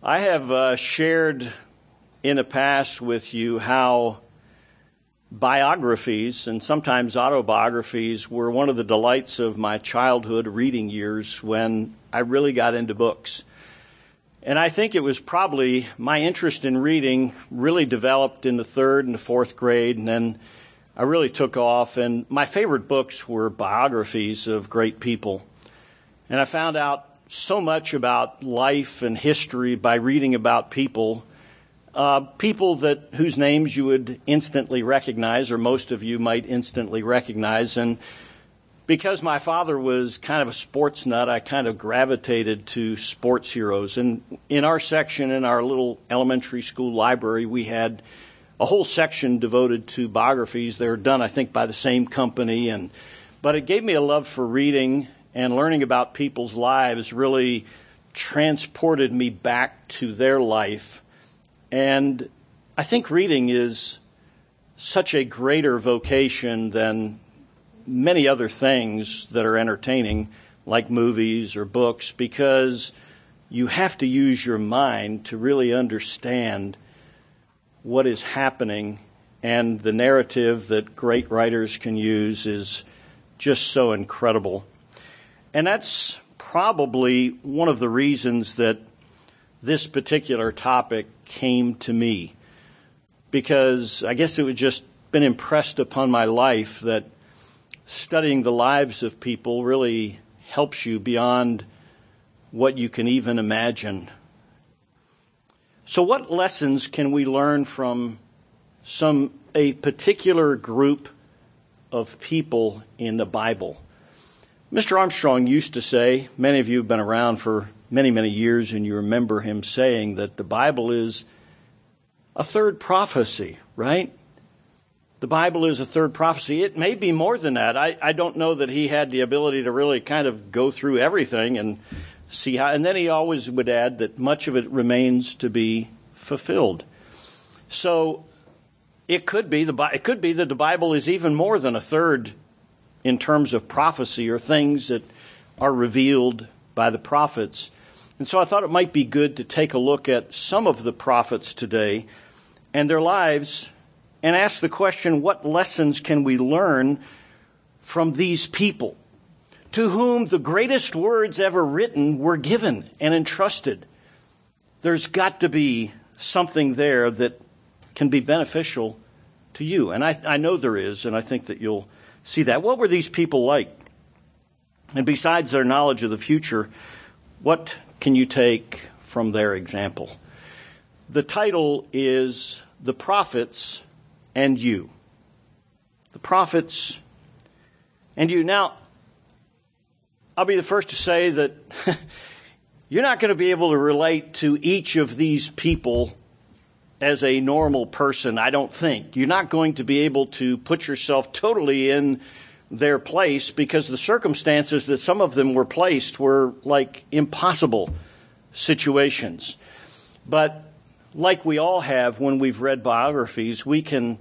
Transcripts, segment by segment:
I have shared in the past with you how biographies and sometimes autobiographies were one of the delights of my childhood reading years when I really got into books. And I think it was probably my interest in reading really developed in the third and the fourth grade, and then I really took off. And my favorite books were biographies of great people. And I found out so much about life and history by reading about people whose names you would instantly recognize, or most of you might instantly recognize. And because my father was kind of a sports nut, I kind of gravitated to sports heroes. And in our section, in our little elementary school library, we had a whole section devoted to biographies. They were done, I think, by the same company. But it gave me a love for reading, and learning about people's lives really transported me back to their life. And I think reading is such a greater vocation than many other things that are entertaining, like movies or books, because you have to use your mind to really understand what is happening, and the narrative that great writers can use is just so incredible. And that's probably one of the reasons that this particular topic came to me, because I guess it had just been impressed upon my life that studying the lives of people really helps you beyond what you can even imagine. So what lessons can we learn from a particular group of people in the Bible? Mr. Armstrong used to say, many of you have been around for many, many years, and you remember him saying that the Bible is a third prophecy, right? The Bible is a third prophecy. It may be more than that. I don't know that he had the ability to really kind of go through everything and see how, and then he always would add that much of it remains to be fulfilled. So it could be that the Bible is even more than a third in terms of prophecy or things that are revealed by the prophets. And so I thought it might be good to take a look at some of the prophets today and their lives and ask the question, what lessons can we learn from these people to whom the greatest words ever written were given and entrusted? There's got to be something there that can be beneficial to you. And I know there is, and I think that you'll see that. What were these people like? And besides their knowledge of the future, what can you take from their example? The title is The Prophets and You. The Prophets and You. Now, I'll be the first to say that you're not going to be able to relate to each of these people as a normal person, I don't think. You're not going to be able to put yourself totally in their place, because the circumstances that some of them were placed were like impossible situations. But like we all have when we've read biographies, we can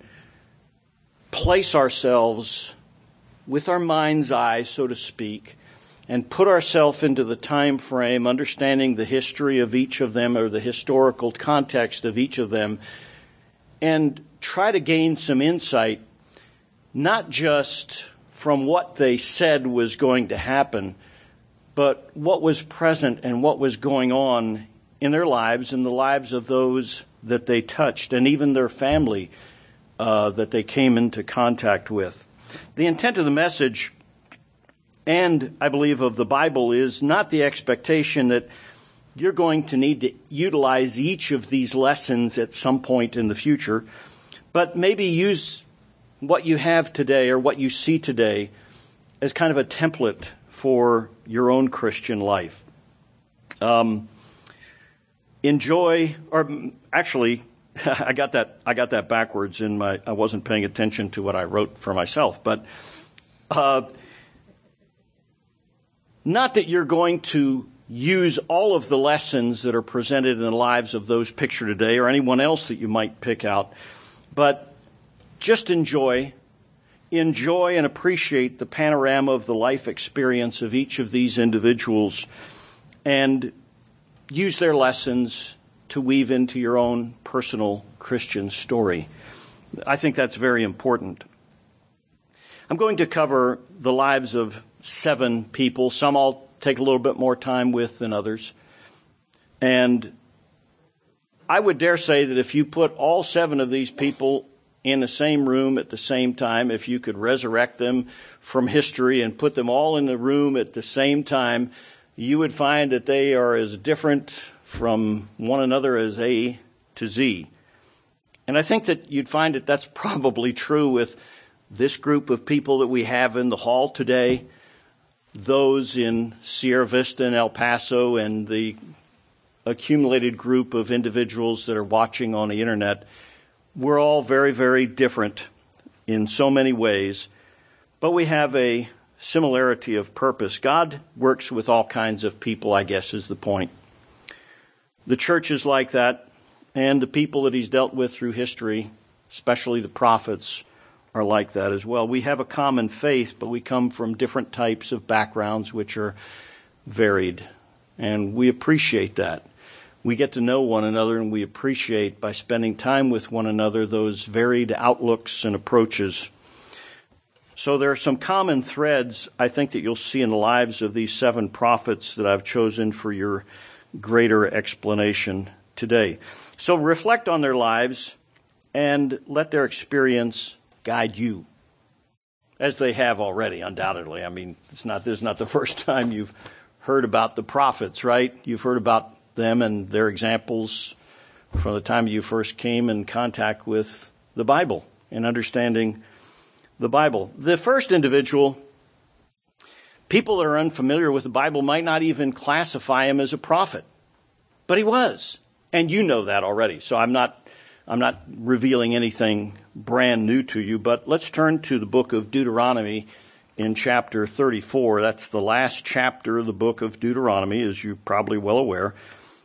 place ourselves with our mind's eye, so to speak, and put ourselves into the time frame, understanding the history of each of them or the historical context of each of them, and try to gain some insight, not just from what they said was going to happen, but what was present and what was going on in their lives and the lives of those that they touched, and even their family that they came into contact with. The intent of the message, and I believe of the Bible, is not the expectation that you're going to need to utilize each of these lessons at some point in the future, but maybe use what you have today or what you see today as kind of a template for your own Christian life. Enjoy, or actually, I got that backwards I wasn't paying attention to what I wrote for myself, but not that you're going to use all of the lessons that are presented in the lives of those pictured today or anyone else that you might pick out, but just enjoy and appreciate the panorama of the life experience of each of these individuals and use their lessons to weave into your own personal Christian story. I think that's very important. I'm going to cover the lives of 7 people. Some I'll take a little bit more time with than others. And I would dare say that if you put all 7 of these people in the same room at the same time, if you could resurrect them from history and put them all in the room at the same time, you would find that they are as different from one another as A to Z. And I think that you'd find that that's probably true with this group of people that we have in the hall today, those in Sierra Vista and El Paso, and the accumulated group of individuals that are watching on the internet. We're all very, very different in so many ways, but we have a similarity of purpose. God works with all kinds of people, I guess, is the point. The church is like that, and the people that he's dealt with through history, especially the prophets, are like that as well. We have a common faith, but we come from different types of backgrounds which are varied, and we appreciate that. We get to know one another, and we appreciate, by spending time with one another, those varied outlooks and approaches. So there are some common threads, I think, that you'll see in the lives of these 7 prophets that I've chosen for your greater explanation today. So reflect on their lives and let their experience guide you, as they have already, undoubtedly. I mean, this is not the first time you've heard about the prophets, right? You've heard about them and their examples from the time you first came in contact with the Bible and understanding the Bible. The first individual, people that are unfamiliar with the Bible might not even classify him as a prophet, but he was, and you know that already. So I'm not revealing anything brand new to you, but let's turn to the book of Deuteronomy in chapter 34. That's the last chapter of the book of Deuteronomy, as you're probably well aware.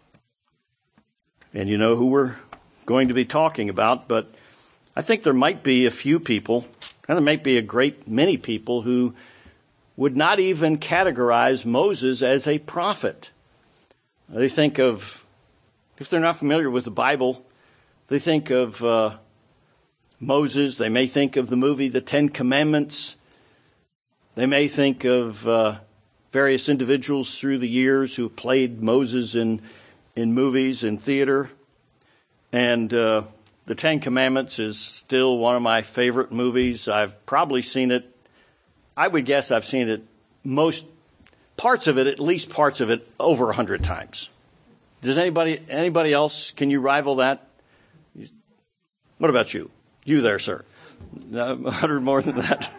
And you know who we're going to be talking about, but I think there might be a few people, and there might be a great many people, who would not even categorize Moses as a prophet. They think of, if they're not familiar with the Bible, they think of Moses. They may think of the movie The 10 Commandments. They may think of various individuals through the years who played Moses in movies and theater. And The 10 Commandments is still one of my favorite movies. I've probably seen it, I would guess I've seen it, most parts of it, at least parts of it, over 100 times. Does anybody else, can you rival that? What about you? You there, sir? 100 more than that.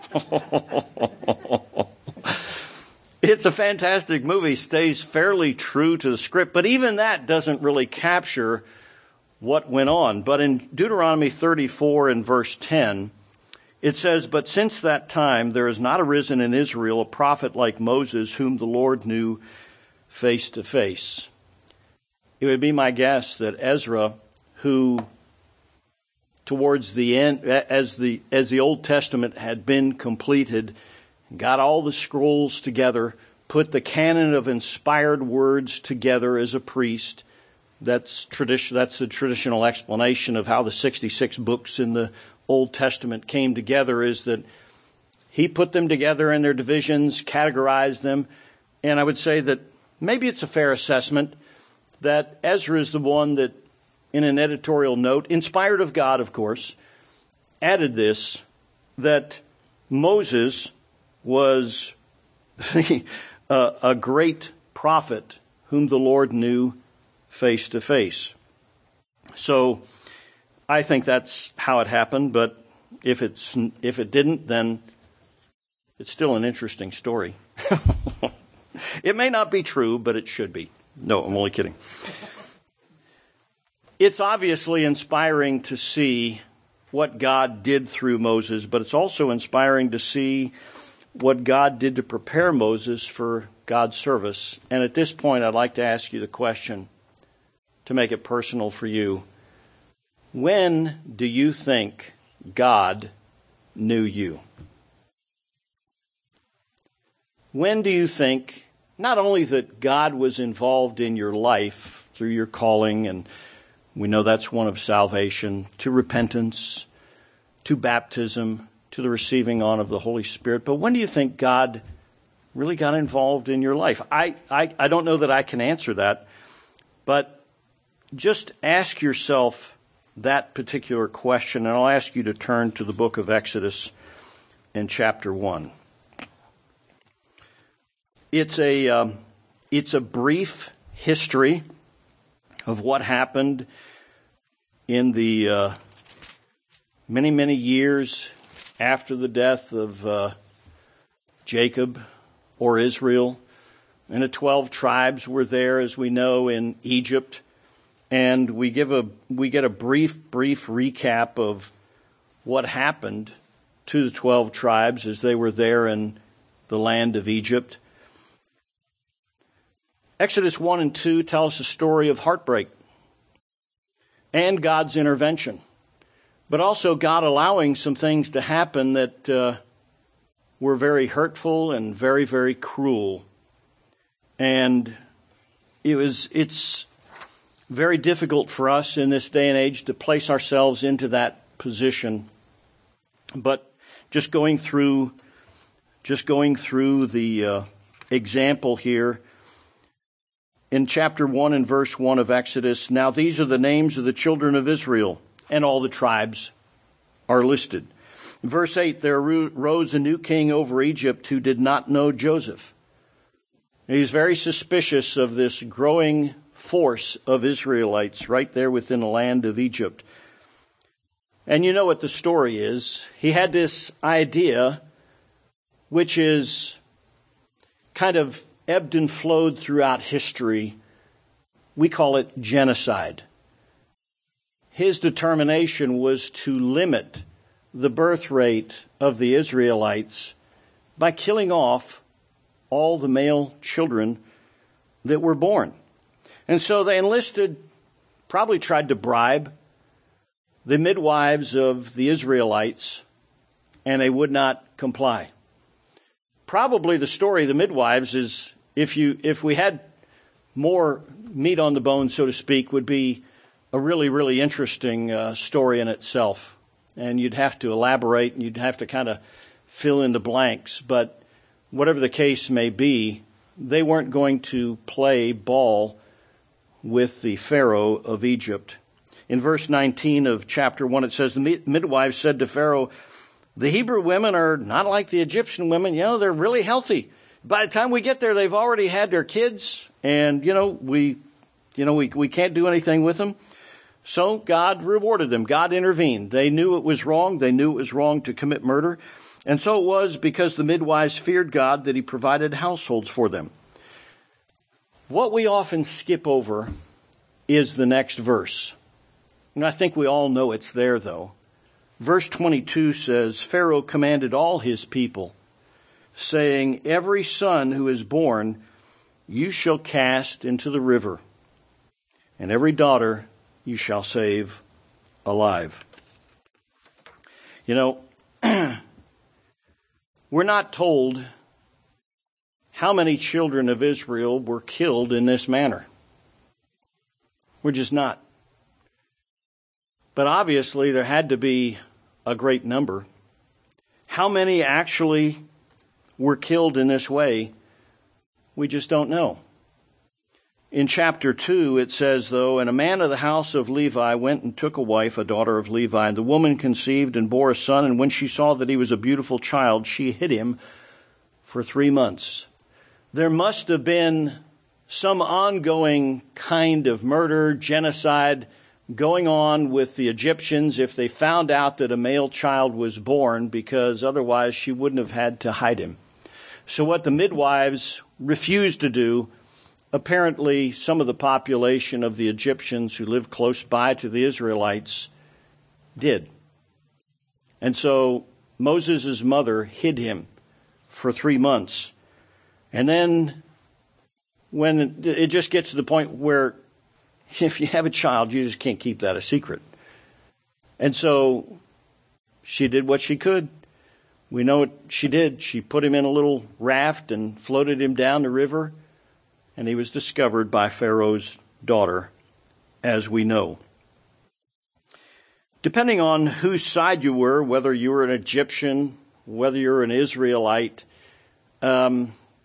It's a fantastic movie, stays fairly true to the script, but even that doesn't really capture what went on. But in Deuteronomy 34 and verse 10, it says, "But since that time there has not arisen in Israel a prophet like Moses, whom the Lord knew face to face." It would be my guess that Ezra, who towards the end, as the Old Testament had been completed, got all the scrolls together, put the canon of inspired words together as a priest. That's the traditional explanation of how the 66 books in the Old Testament came together, is that he put them together in their divisions, categorized them, and I would say that maybe it's a fair assessment that Ezra is the one that, in an editorial note, inspired of God, of course, added this, that Moses was a great prophet whom the Lord knew face to face. So I think that's how it happened, but if it didn't, then it's still an interesting story. It may not be true, but it should be. No, I'm only kidding. It's obviously inspiring to see what God did through Moses, but it's also inspiring to see what God did to prepare Moses for God's service. And at this point, I'd like to ask you the question, to make it personal for you. When do you think God knew you? When do you think not only that God was involved in your life through your calling and We know that's one of salvation, to repentance, to baptism, to the receiving on of the Holy Spirit. But when do you think God really got involved in your life? I don't know that I can answer that, but just ask yourself that particular question, and I'll ask you to turn to the book of Exodus in chapter 1. It's a brief history of what happened in the many, many years after the death of Jacob or Israel. And the 12 tribes were there, as we know, in Egypt. And we get a brief recap of what happened to the 12 tribes as they were there in the land of Egypt. Exodus 1 and 2 tell us a story of heartbreak and God's intervention, but also God allowing some things to happen that were very hurtful and very, very cruel. And it's very difficult for us in this day and age to place ourselves into that position. But just going through the example here, in chapter 1 and verse 1 of Exodus, now these are the names of the children of Israel, and all the tribes are listed. Verse 8, there arose a new king over Egypt who did not know Joseph. He's very suspicious of this growing force of Israelites right there within the land of Egypt. And you know what the story is. He had this idea, which is kind of ebbed and flowed throughout history. We call it genocide. His determination was to limit the birth rate of the Israelites by killing off all the male children that were born. And so they probably tried to bribe the midwives of the Israelites, and they would not comply. Probably the story of the midwives is, if we had more meat on the bone, so to speak, would be a really, really interesting story in itself. And you'd have to elaborate, and you'd have to kind of fill in the blanks. But whatever the case may be, they weren't going to play ball with the Pharaoh of Egypt. In verse 19 of chapter 1, it says, the midwives said to Pharaoh, the Hebrew women are not like the Egyptian women. They're really healthy. By the time we get there, they've already had their kids, and, we can't do anything with them. So God rewarded them. God intervened. They knew it was wrong. They knew it was wrong to commit murder. And so it was because the midwives feared God that he provided households for them. What we often skip over is the next verse. And I think we all know it's there, though. Verse 22 says, Pharaoh commanded all his people, saying, every son who is born you shall cast into the river, and every daughter you shall save alive. We're not told how many children of Israel were killed in this manner. We're just not. But obviously there had to be a great number. How many actually were killed in this way, we just don't know. In chapter 2, it says, though, and a man of the house of Levi went and took a wife, a daughter of Levi. And the woman conceived and bore a son, and when she saw that he was a beautiful child, she hid him for 3 months. There must have been some ongoing kind of murder, genocide going on with the Egyptians if they found out that a male child was born, because otherwise she wouldn't have had to hide him. So what the midwives refused to do, apparently some of the population of the Egyptians who lived close by to the Israelites did. And so Moses' mother hid him for 3 months. And then when it just gets to the point where if you have a child, you just can't keep that a secret. And so she did what she could. We know what she did. She put him in a little raft and floated him down the river, and he was discovered by Pharaoh's daughter, as we know. Depending on whose side you were, whether you were an Egyptian, whether you're an Israelite, the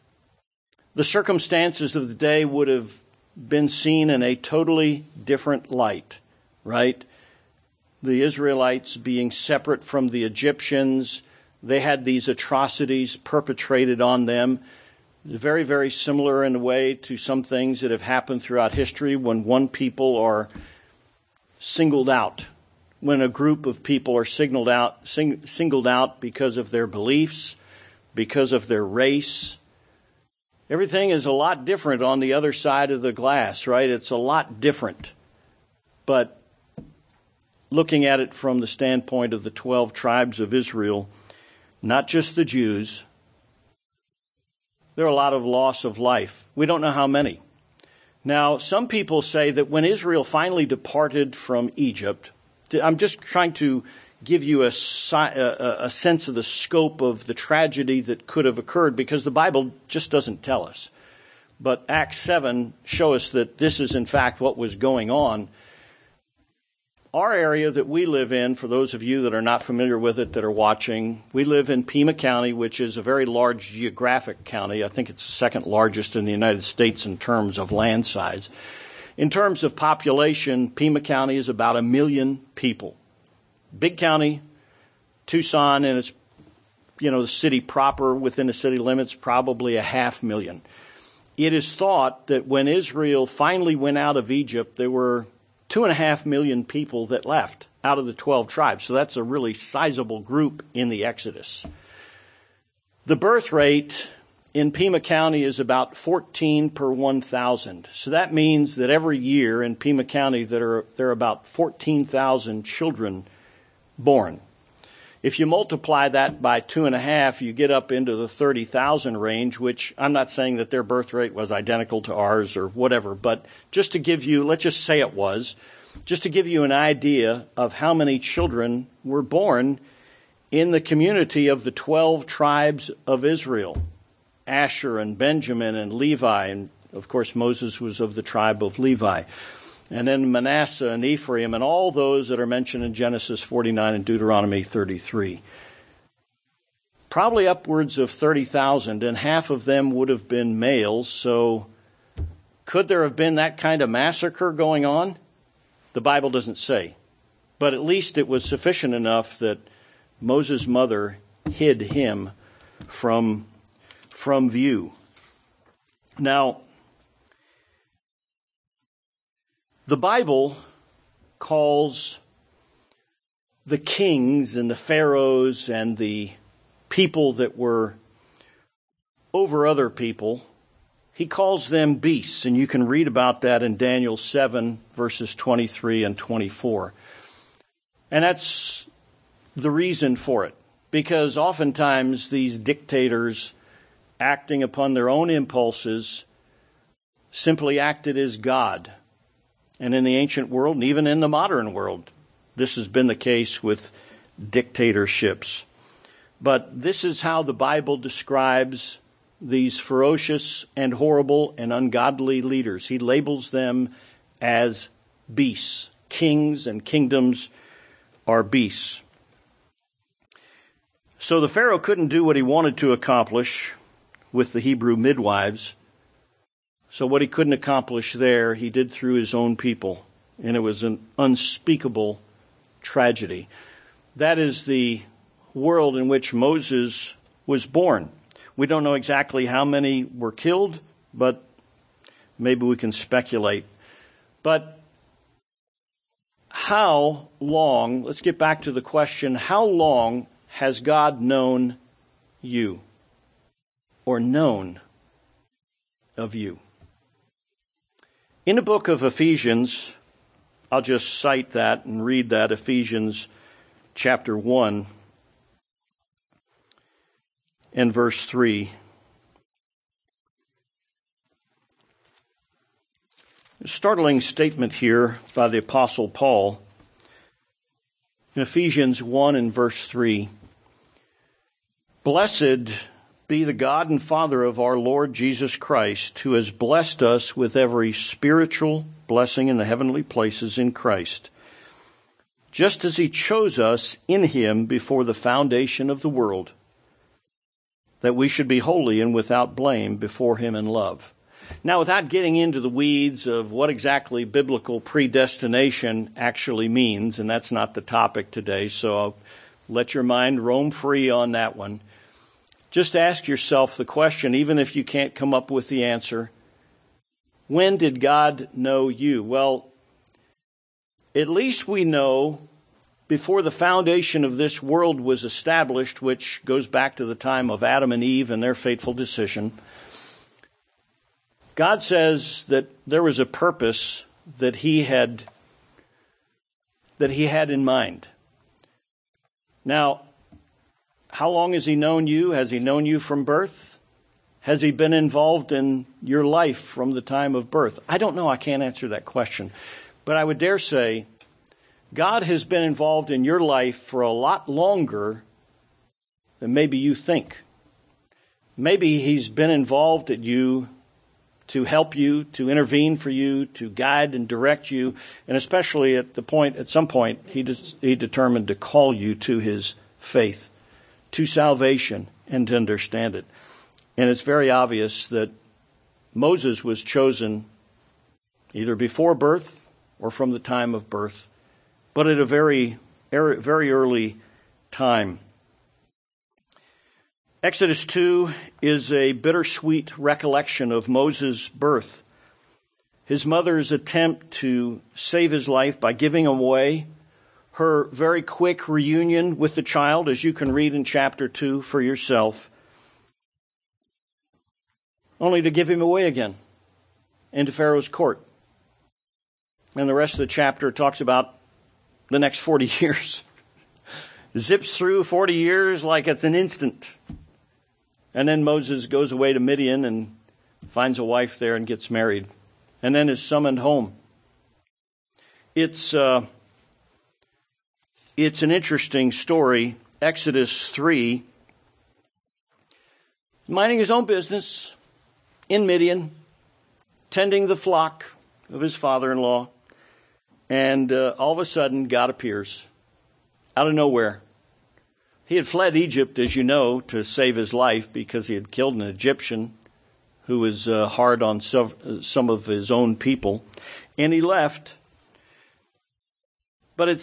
circumstances of the day would have been seen in a totally different light, right? The Israelites being separate from the Egyptians, they had these atrocities perpetrated on them. Very, very similar in a way to some things that have happened throughout history when one people are singled out, when a group of people are singled out because of their beliefs, because of their race. Everything is a lot different on the other side of the glass, right? It's a lot different. But looking at it from the standpoint of the 12 tribes of Israel, not just the Jews, there are a lot of loss of life. We don't know how many. Now, some people say that when Israel finally departed from Egypt, I'm just trying to give you a sense of the scope of the tragedy that could have occurred, because the Bible just doesn't tell us. But Acts 7 show us that this is in fact what was going on. Our area that we live in, for those of you that are not familiar with it that are watching, we live in Pima County, which is a very large geographic county. I think it's the second largest in the United States in terms of land size. In terms of population, Pima County is about 1 million people. Big county, Tucson, and it's, the city proper within the city limits, probably 500,000. It is thought that when Israel finally went out of Egypt, there were 2.5 million people that left out of the 12 tribes. So that's a really sizable group in the Exodus. The birth rate in Pima County is about 14 per 1,000. So that means that every year in Pima County there are about 14,000 children born. If you multiply that by 2.5, you get up into the 30,000 range, which I'm not saying that their birth rate was identical to ours or whatever, but just to give you, let's just say it was, just to give you an idea of how many children were born in the community of the 12 tribes of Israel, Asher and Benjamin and Levi, and of course Moses was of the tribe of Levi. And then Manasseh and Ephraim and all those that are mentioned in Genesis 49 and Deuteronomy 33. Probably upwards of 30,000, and half of them would have been males. So could there have been that kind of massacre going on? The Bible doesn't say. But at least it was sufficient enough that Moses' mother hid him from view. Now, the Bible calls the kings and the pharaohs and the people that were over other people, he calls them beasts. And you can read about that in Daniel 7, verses 23 and 24. And that's the reason for it. Because oftentimes these dictators, acting upon their own impulses, simply acted as God. And in the ancient world, and even in the modern world, this has been the case with dictatorships. But this is how the Bible describes these ferocious and horrible and ungodly leaders. He labels them as beasts. Kings and kingdoms are beasts. So the Pharaoh couldn't do what he wanted to accomplish with the Hebrew midwives. So what he couldn't accomplish there, he did through his own people. And it was an unspeakable tragedy. That is the world in which Moses was born. We don't know exactly how many were killed, but maybe we can speculate. But how long, let's get back to the question, how long has God known you or known of you? In the book of Ephesians, I'll just cite that and read that, Ephesians chapter 1 and verse 3. A startling statement here by the Apostle Paul in Ephesians 1 and verse 3. Blessed be the God and Father of our Lord Jesus Christ, who has blessed us with every spiritual blessing in the heavenly places in Christ, just as he chose us in him before the foundation of the world, that we should be holy and without blame before him in love. Now, without getting into the weeds of what exactly biblical predestination actually means, and that's not the topic today, so I'll let your mind roam free on that one. Just ask yourself the question, even if you can't come up with the answer, when did God know you? Well, at least we know before the foundation of this world was established, which goes back to the time of Adam and Eve and their fateful decision, God says that there was a purpose that he had in mind. Now, how long has he known you? Has he known you from birth? Has he been involved in your life from the time of birth? I don't know. I can't answer that question. But I would dare say God has been involved in your life for a lot longer than maybe you think. Maybe he's been involved at you to help you, to intervene for you, to guide and direct you, and especially at some point, he determined to call you to his faith, to salvation, and to understand it. And it's very obvious that Moses was chosen either before birth or from the time of birth, but at a very, very early time. Exodus 2 is a bittersweet recollection of Moses' birth. His mother's attempt to save his life by giving him away, her very quick reunion with the child, as you can read in chapter 2 for yourself, only to give him away again into Pharaoh's court. And the rest of the chapter talks about the next 40 years. Zips through 40 years like it's an instant. And then Moses goes away to Midian and finds a wife there and gets married. And then is summoned home. It's an interesting story. Exodus 3, minding his own business in Midian, tending the flock of his father-in-law. And all of a sudden, God appears out of nowhere. He had fled Egypt, as you know, to save his life because he had killed an Egyptian who was hard on some of his own people. And he left. But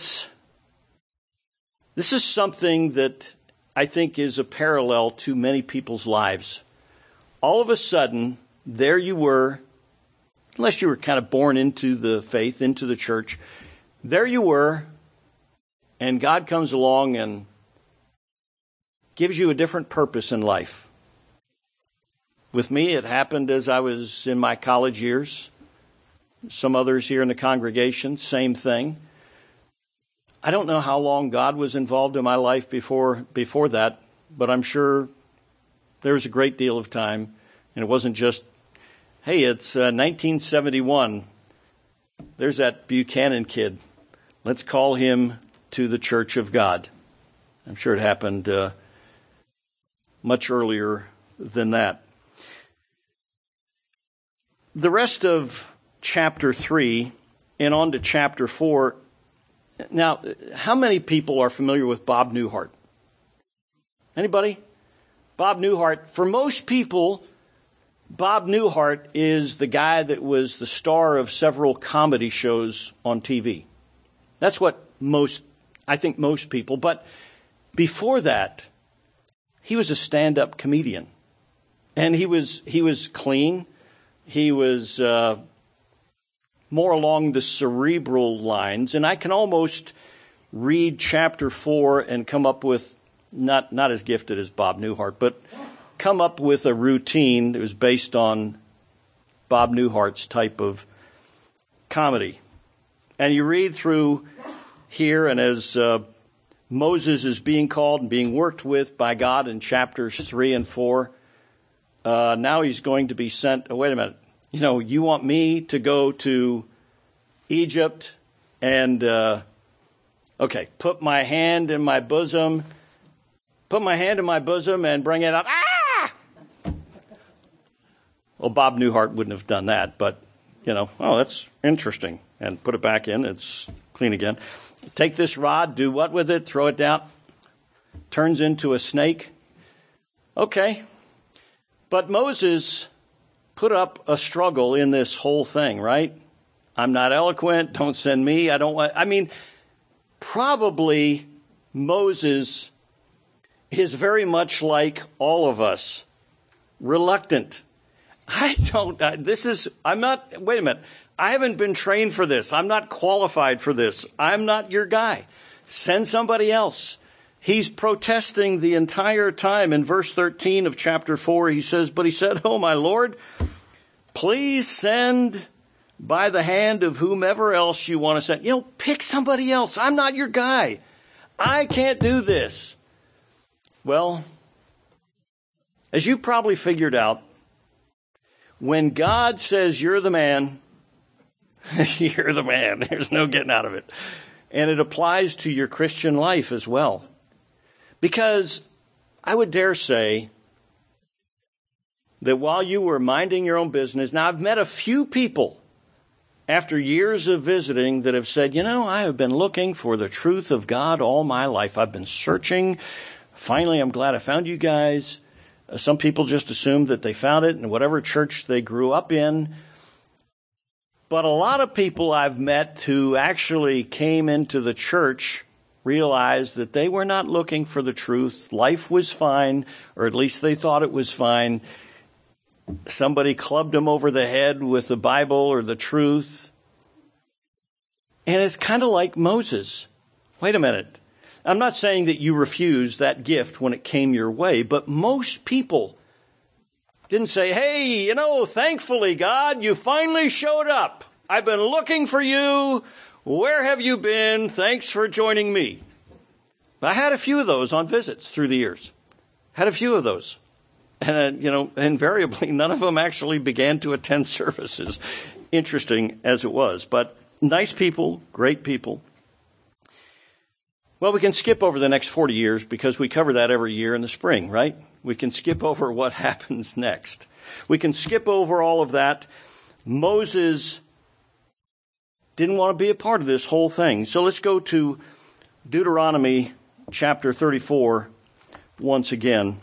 this is something that I think is a parallel to many people's lives. All of a sudden, there you were, unless you were kind of born into the faith, into the church, there you were, and God comes along and gives you a different purpose in life. With me, it happened as I was in my college years. Some others here in the congregation, same thing. I don't know how long God was involved in my life before that, but I'm sure there was a great deal of time, and it wasn't just, hey, it's 1971. There's that Buchanan kid. Let's call him to the Church of God. I'm sure it happened much earlier than that. The rest of chapter 3 and on to chapter 4. Now, how many people are familiar with Bob Newhart? Anybody? Bob Newhart. For most people, Bob Newhart is the guy that was the star of several comedy shows on TV. That's what I think most people. But before that, he was a stand-up comedian. And he was clean. He was more along the cerebral lines. And I can almost read chapter 4 and come up with, not as gifted as Bob Newhart, but come up with a routine that was based on Bob Newhart's type of comedy. And you read through here, and as Moses is being called and being worked with by God in chapters 3 and 4, now he's going to be sent. Oh, wait a minute. You want me to go to Egypt and, put my hand in my bosom and bring it up. Ah! Well, Bob Newhart wouldn't have done that, but, that's interesting. And put it back in. It's clean again. Take this rod, do what with it? Throw it down. Turns into a snake. Okay. But Moses put up a struggle in this whole thing, right? I'm not eloquent. Don't send me. Probably Moses is very much like all of us. Reluctant. Wait a minute. I haven't been trained for this. I'm not qualified for this. I'm not your guy. Send somebody else. He's protesting the entire time. In verse 13 of chapter 4, he said, "Oh, my Lord, please send by the hand of whomever else you want to send." Pick somebody else. I'm not your guy. I can't do this. Well, as you probably figured out, when God says you're the man, you're the man. There's no getting out of it. And it applies to your Christian life as well. Because I would dare say that while you were minding your own business, now I've met a few people after years of visiting that have said, I have been looking for the truth of God all my life. I've been searching. Finally, I'm glad I found you guys. Some people just assumed that they found it in whatever church they grew up in. But a lot of people I've met who actually came into the church realized that they were not looking for the truth. Life was fine, or at least they thought it was fine. Somebody clubbed them over the head with the Bible or the truth. And it's kind of like Moses. Wait a minute. I'm not saying that you refused that gift when it came your way, but most people didn't say, "Hey, thankfully, God, you finally showed up. I've been looking for you. Where have you been? Thanks for joining me." I had a few of those on visits through the years. Had a few of those. And, invariably, none of them actually began to attend services, interesting as it was. But nice people, great people. Well, we can skip over the next 40 years because we cover that every year in the spring, right? We can skip over what happens next. We can skip over all of that. Moses didn't want to be a part of this whole thing. So let's go to Deuteronomy chapter 34 once again.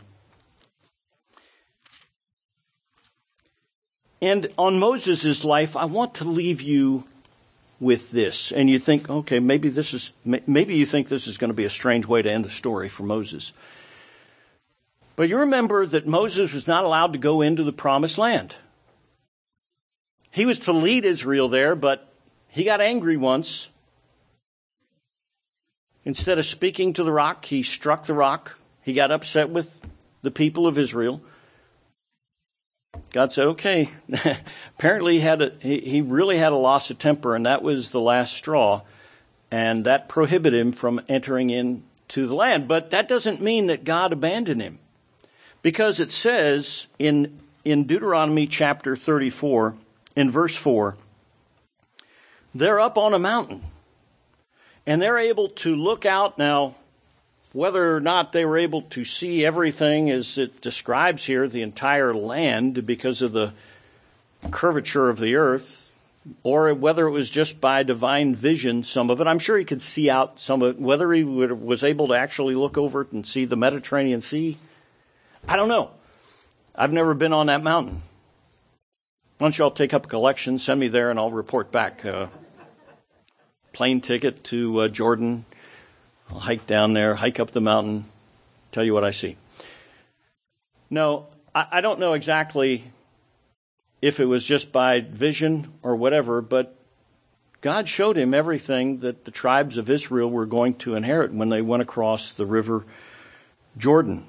And on Moses' life, I want to leave you with this. And you think, okay, maybe you think this is going to be a strange way to end the story for Moses. But you remember that Moses was not allowed to go into the promised land. He was to lead Israel there, but he got angry once. Instead of speaking to the rock, he struck the rock. He got upset with the people of Israel. God said, okay. Apparently he really had a loss of temper, and that was the last straw. And that prohibited him from entering into the land. But that doesn't mean that God abandoned him. Because it says in Deuteronomy chapter 34, in verse 4, they're up on a mountain. And they're able to look out now. Whether or not they were able to see everything as it describes here, the entire land, because of the curvature of the earth, or whether it was just by divine vision, some of it. I'm sure he could see out some of it. Whether he was able to actually look over it and see the Mediterranean Sea, I don't know. I've never been on that mountain. Why don't you all take up a collection, send me there, and I'll report back. Plane ticket to Jordan. I'll hike down there, hike up the mountain, tell you what I see. No, I don't know exactly if it was just by vision or whatever, but God showed him everything that the tribes of Israel were going to inherit when they went across the river Jordan.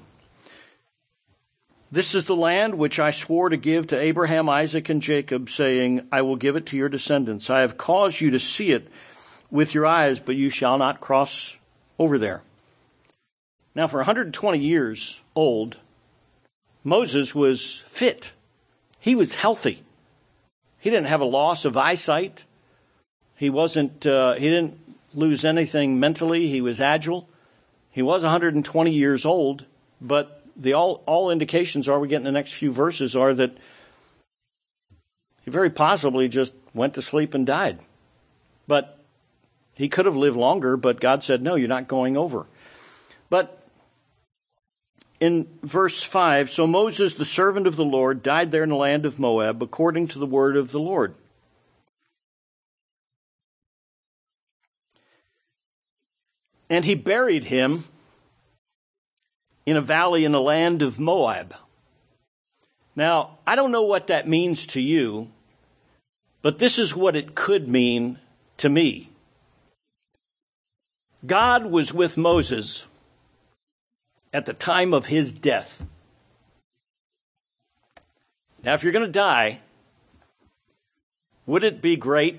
This is the land which I swore to give to Abraham, Isaac, and Jacob, saying, I will give it to your descendants. I have caused you to see it with your eyes, but you shall not cross over there. Now, for 120 years old, Moses was fit. He was healthy. He didn't have a loss of eyesight. He didn't lose anything mentally. He was agile. He was 120 years old, but all indications are, we get in the next few verses, are that he very possibly just went to sleep and died. But He could have lived longer, but God said, no, you're not going over. But in verse 5, so Moses, the servant of the Lord, died there in the land of Moab, according to the word of the Lord. And he buried him in a valley in the land of Moab. Now, I don't know what that means to you, but this is what it could mean to me. God was with Moses at the time of his death. Now, if you're going to die, would it be great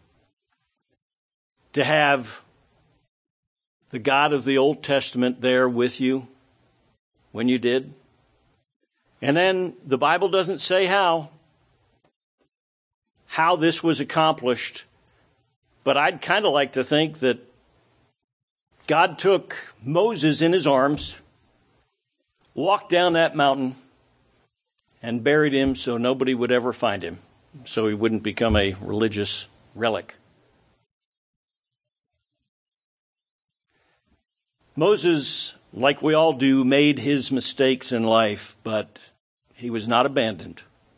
to have the God of the Old Testament there with you when you did? And then the Bible doesn't say how this was accomplished, but I'd kind of like to think that God took Moses in his arms, walked down that mountain, and buried him so nobody would ever find him, so he wouldn't become a religious relic. Moses, like we all do, made his mistakes in life, but he was not abandoned.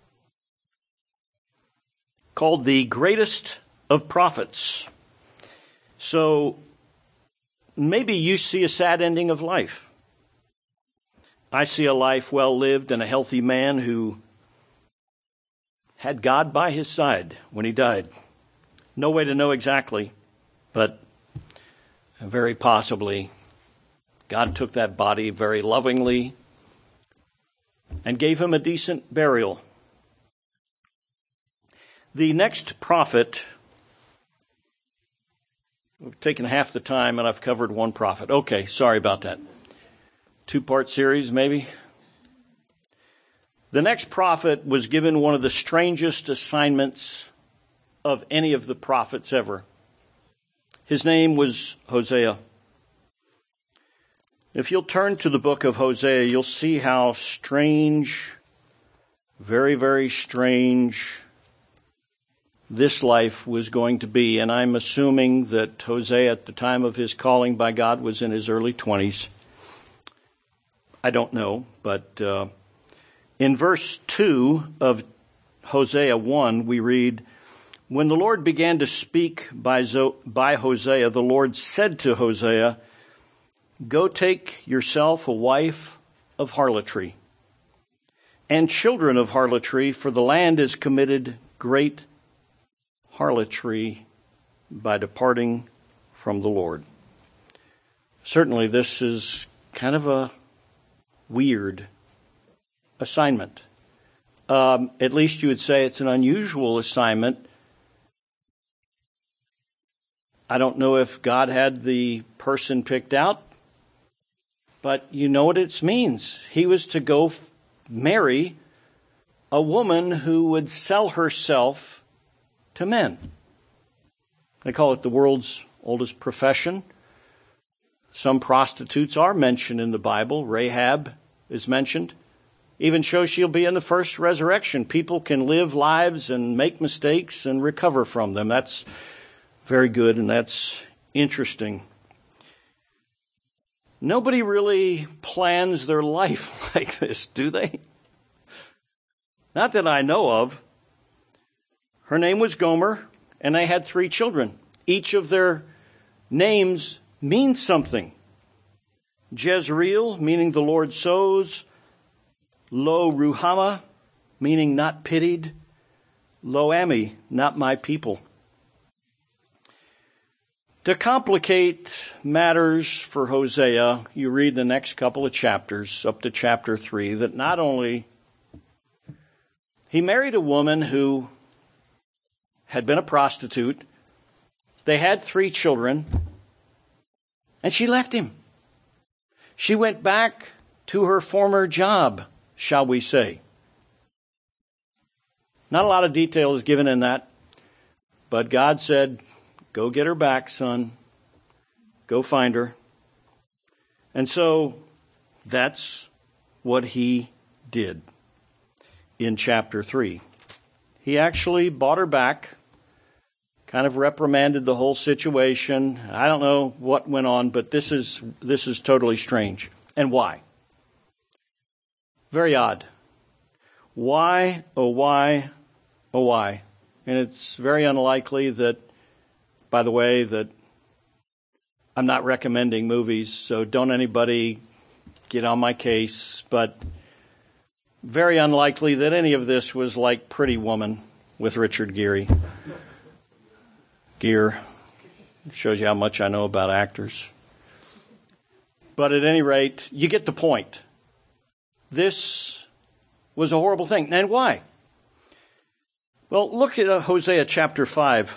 Called the greatest of prophets. So maybe you see a sad ending of life. I see a life well lived and a healthy man who had God by his side when he died. No way to know exactly, but very possibly God took that body very lovingly and gave him a decent burial. The next prophet, we've taken half the time and I've covered one prophet. Okay, sorry about that. 2-part series, maybe. The next prophet was given one of the strangest assignments of any of the prophets ever. His name was Hosea. If you'll turn to the book of Hosea, you'll see how strange, very, very strange this life was going to be. And I'm assuming that Hosea, at the time of his calling by God, was in his early 20s. I don't know, but in verse 2 of Hosea 1, we read, when the Lord began to speak by Hosea, the Lord said to Hosea, go take yourself a wife of harlotry and children of harlotry, for the land has committed great harlotry by departing from the Lord. Certainly this is kind of a weird assignment. At least you would say it's an unusual assignment. I don't know if God had the person picked out, but you know what it means. He was to go marry a woman who would sell herself to men. They call it the world's oldest profession. Some prostitutes are mentioned in the Bible. Rahab is mentioned. Even shows she'll be in the first resurrection. People can live lives and make mistakes and recover from them. That's very good and that's interesting. Nobody really plans their life like this, do they? Not that I know of. Her name was Gomer, and they had 3 children. Each of their names means something. Jezreel, meaning the Lord sows. Lo Ruhamah, meaning not pitied. Lo Ami, not my people. To complicate matters for Hosea, you read the next couple of chapters, up to chapter 3, that not only he married a woman who had been a prostitute, they had 3 children, and she left him. She went back to her former job, shall we say. Not a lot of detail is given in that, but God said, go get her back, son. Go find her. And so that's what he did in chapter 3. He actually bought her back kind of reprimanded the whole situation. I don't know what went on, but this is totally strange. And why? Very odd. Why, oh why, oh why? And it's very unlikely that, by the way, that I'm not recommending movies, so don't anybody get on my case, but very unlikely that any of this was like Pretty Woman with Richard Gere. Shows you how much I know about actors. But at any rate, you get the point. This was a horrible thing. And why? Well, look at Hosea chapter 5.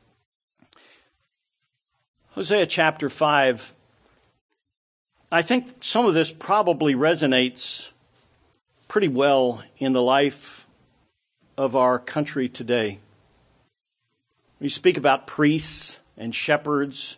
Hosea chapter 5, I think some of this probably resonates pretty well in the life of our country today. We speak about priests and shepherds.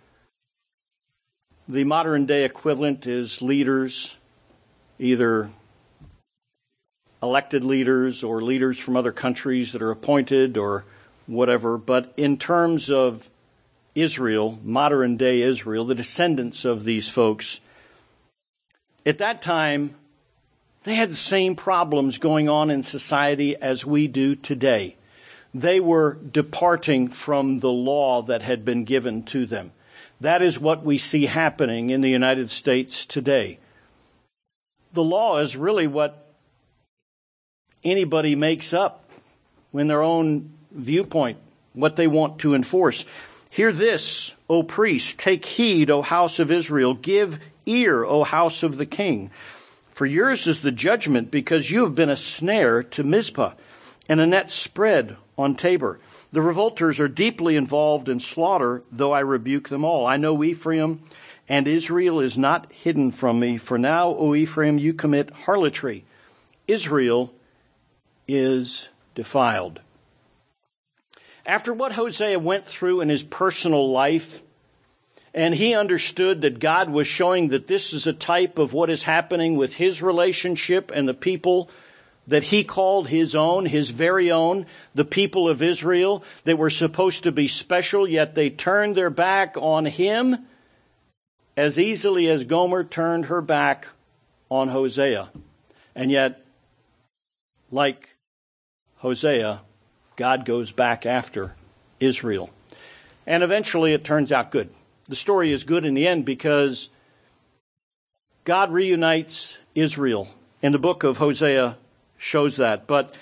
The modern day equivalent is leaders, either elected leaders or leaders from other countries that are appointed or whatever. But in terms of Israel, modern day Israel, the descendants of these folks, at that time, they had the same problems going on in society as we do today. They were departing from the law that had been given to them. That is what we see happening in the United States today. The law is really what anybody makes up in their own viewpoint, what they want to enforce. Hear this, O priests, take heed, O house of Israel, give ear, O house of the king. For yours is the judgment, because you have been a snare to Mizpah, and a net spread on Tabor. The revolters are deeply involved in slaughter, though I rebuke them all. I know Ephraim, and Israel is not hidden from me. For now, O Ephraim, you commit harlotry. Israel is defiled. After what Hosea went through in his personal life, and he understood that God was showing that this is a type of what is happening with his relationship and the people that he called his own, his very own, the people of Israel that were supposed to be special, yet they turned their back on him as easily as Gomer turned her back on Hosea. And yet, like Hosea, God goes back after Israel. And eventually it turns out good. The story is good in the end because God reunites Israel. And the book of Hosea shows that. But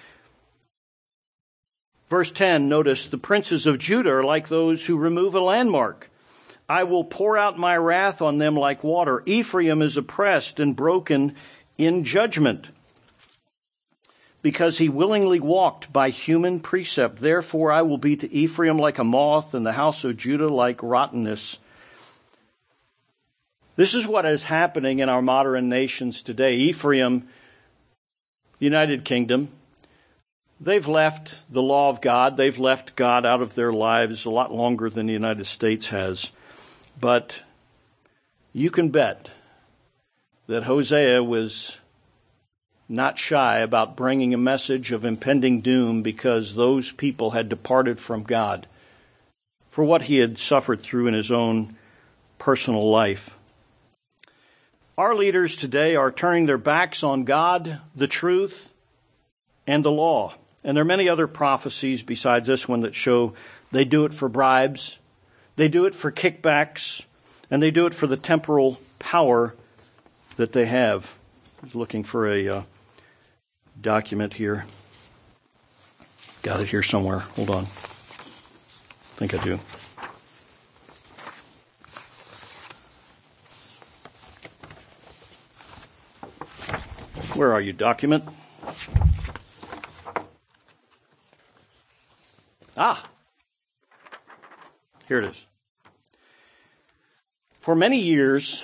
verse 10, notice, the princes of Judah are like those who remove a landmark. I will pour out my wrath on them like water. Ephraim is oppressed and broken in judgment, because he willingly walked by human precept. Therefore I will be to Ephraim like a moth, and the house of Judah like rottenness. This is what is happening in our modern nations today. Ephraim, United Kingdom, they've left the law of God. They've left God out of their lives a lot longer than the United States has. But you can bet that Hosea was not shy about bringing a message of impending doom, because those people had departed from God for what he had suffered through in his own personal life. Our leaders today are turning their backs on God, the truth, and the law. And there are many other prophecies besides this one that show they do it for bribes, they do it for kickbacks, and they do it for the temporal power that they have. I was looking for a document here. Got it here somewhere. Hold on. I think I do. Where are you, document? Here it is. For many years,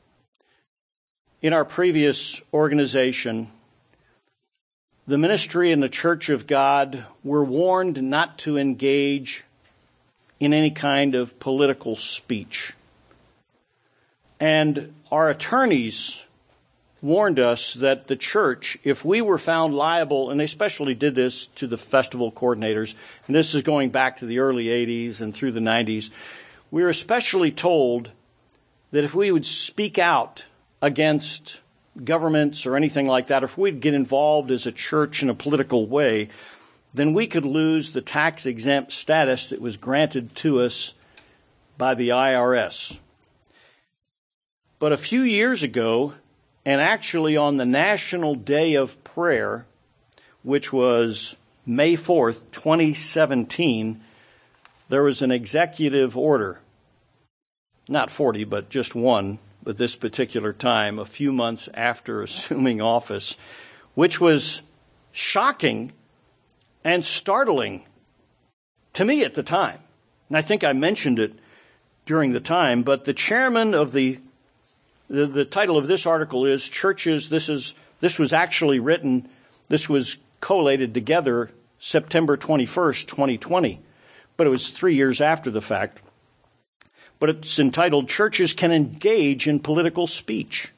in our previous organization, the ministry and the Church of God were warned not to engage in any kind of political speech. And our attorneys warned us that the church, if we were found liable, and they especially did this to the festival coordinators, and this is going back to the early 80s and through the 90s, we were especially told that if we would speak out against governments or anything like that, or if we'd get involved as a church in a political way, then we could lose the tax-exempt status that was granted to us by the IRS. But a few years ago, and actually on the National Day of Prayer, which was May 4th, 2017, there was an executive order, not 40, but just one, at this particular time, a few months after assuming office, which was shocking and startling to me at the time. And I think I mentioned it during the time, but the chairman of the title of this article is Churches. This was actually written, this was collated together September 21st, 2020, but it was 3 years after the fact. But it's entitled, Churches Can Engage in Political Speech.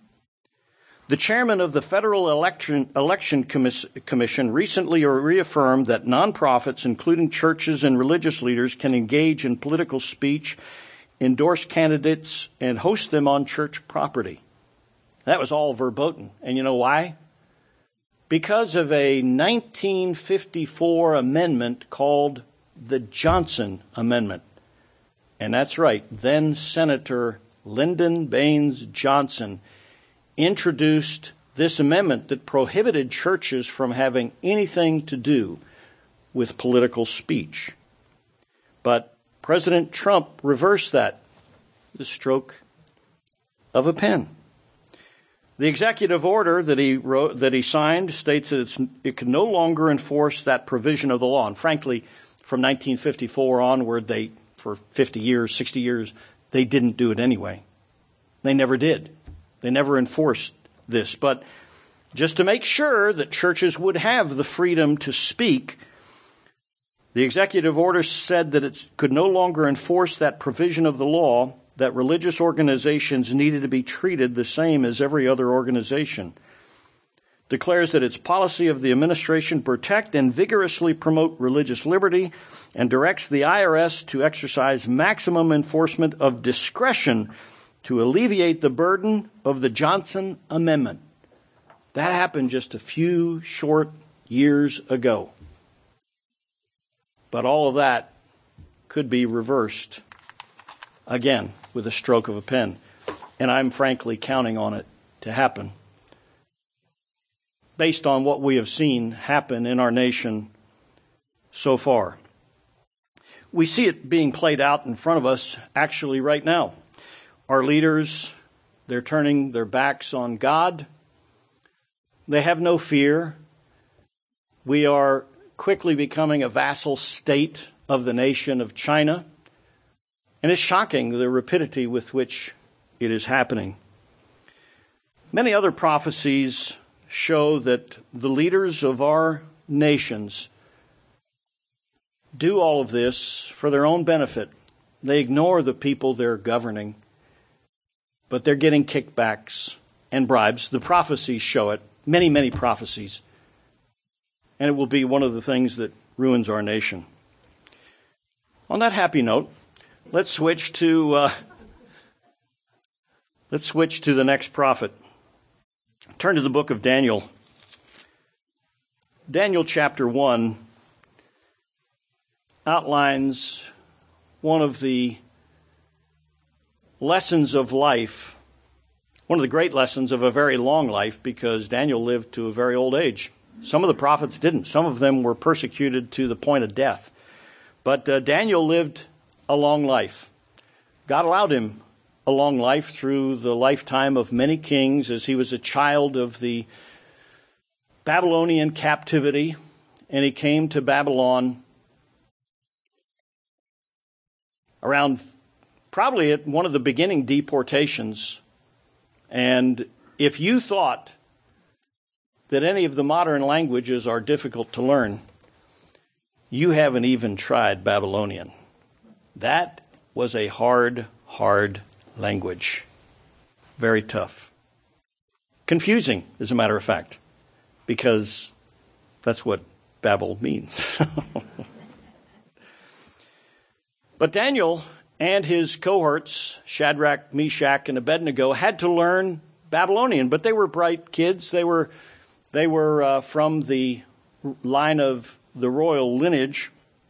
The chairman of the Federal Election Commission recently reaffirmed that nonprofits, including churches and religious leaders, can engage in political speech, endorse candidates, and host them on church property. That was all verboten. And you know why? Because of a 1954 amendment called the Johnson Amendment. And that's right, then Senator Lyndon Baines Johnson introduced this amendment that prohibited churches from having anything to do with political speech. But President Trump reversed that, the stroke of a pen. The executive order that he signed states that it can no longer enforce that provision of the law. And frankly, from 1954 onward, for 50 years, 60 years, they didn't do it anyway. They never did. They never enforced this. But just to make sure that churches would have the freedom to speak, the executive order said that it could no longer enforce that provision of the law, that religious organizations needed to be treated the same as every other organization. Declares that its policy of the administration protect and vigorously promote religious liberty, and directs the IRS to exercise maximum enforcement of discretion to alleviate the burden of the Johnson Amendment. That happened just a few short years ago. But all of that could be reversed again with a stroke of a pen. And I'm frankly counting on it to happen, based on what we have seen happen in our nation so far. We see it being played out in front of us actually right now. Our leaders, they're turning their backs on God. They have no fear. We are quickly becoming a vassal state of the nation of China. And it's shocking the rapidity with which it is happening. Many other prophecies show that the leaders of our nations do all of this for their own benefit. They ignore the people they're governing, but they're getting kickbacks and bribes. The prophecies show it, many, many prophecies. And it will be one of the things that ruins our nation. On that happy note, let's switch to the next prophet. Turn to the book of Daniel. Daniel chapter 1 outlines one of the lessons of life, one of the great lessons of a very long life, because Daniel lived to a very old age. Some of the prophets didn't. Some of them were persecuted to the point of death. But Daniel lived a long life. God allowed him a long life through the lifetime of many kings, as he was a child of the Babylonian captivity, and he came to Babylon around probably at one of the beginning deportations. And if you thought that any of the modern languages are difficult to learn, you haven't even tried Babylonian. That was a hard language. Very tough. confusing, as a matter of fact, because that's what Babel means. But Daniel and his cohorts, Shadrach, Meshach, and Abednego, had to learn Babylonian, but they were bright kids. They were from the line of the royal lineage.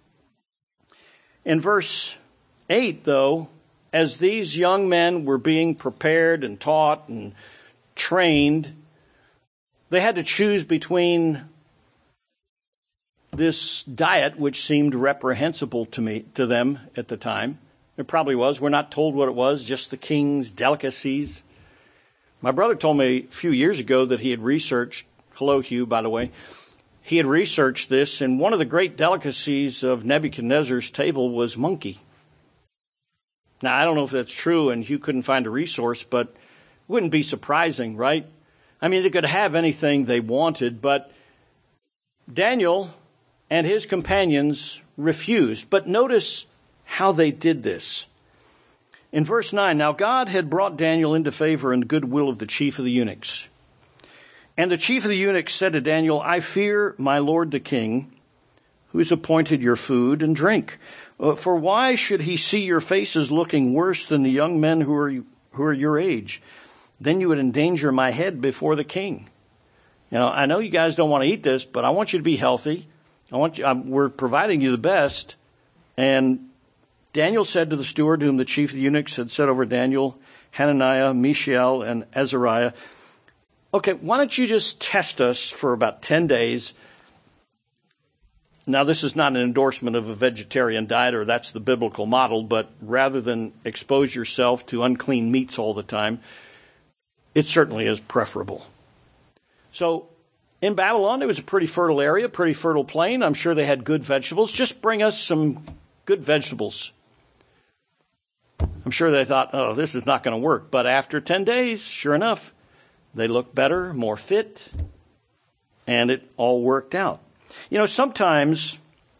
In verse 8, though, as these young men were being prepared and taught and trained, they had to choose between this diet, which seemed reprehensible to them at the time. It probably was. We're not told what it was, just the king's delicacies. My brother told me a few years ago that he had researched, hello Hugh, by the way, he had researched this, and one of the great delicacies of Nebuchadnezzar's table was monkey. Now, I don't know if that's true, and Hugh couldn't find a resource, but it wouldn't be surprising, right? I mean, they could have anything they wanted, but Daniel and his companions refused. But notice how they did this. In verse 9, now God had brought Daniel into favor and goodwill of the chief of the eunuchs. And the chief of the eunuchs said to Daniel, I fear my lord the king, who has appointed your food and drink. For why should he see your faces looking worse than the young men who are your age? Then you would endanger my head before the king. You know, I know you guys don't want to eat this, but I want you to be healthy. We're providing you the best. And Daniel said to the steward, whom the chief of the eunuchs had set over Daniel, Hananiah, Mishael, and Azariah, okay, why don't you just test us for about 10 days? Now, this is not an endorsement of a vegetarian diet, or that's the biblical model, but rather than expose yourself to unclean meats all the time, it certainly is preferable. So, in Babylon, it was a pretty fertile area, pretty fertile plain. I'm sure they had good vegetables. Just bring us some good vegetables. I'm sure they thought, oh, this is not going to work. But after 10 days, sure enough, they looked better, more fit, and it all worked out. You know, sometimes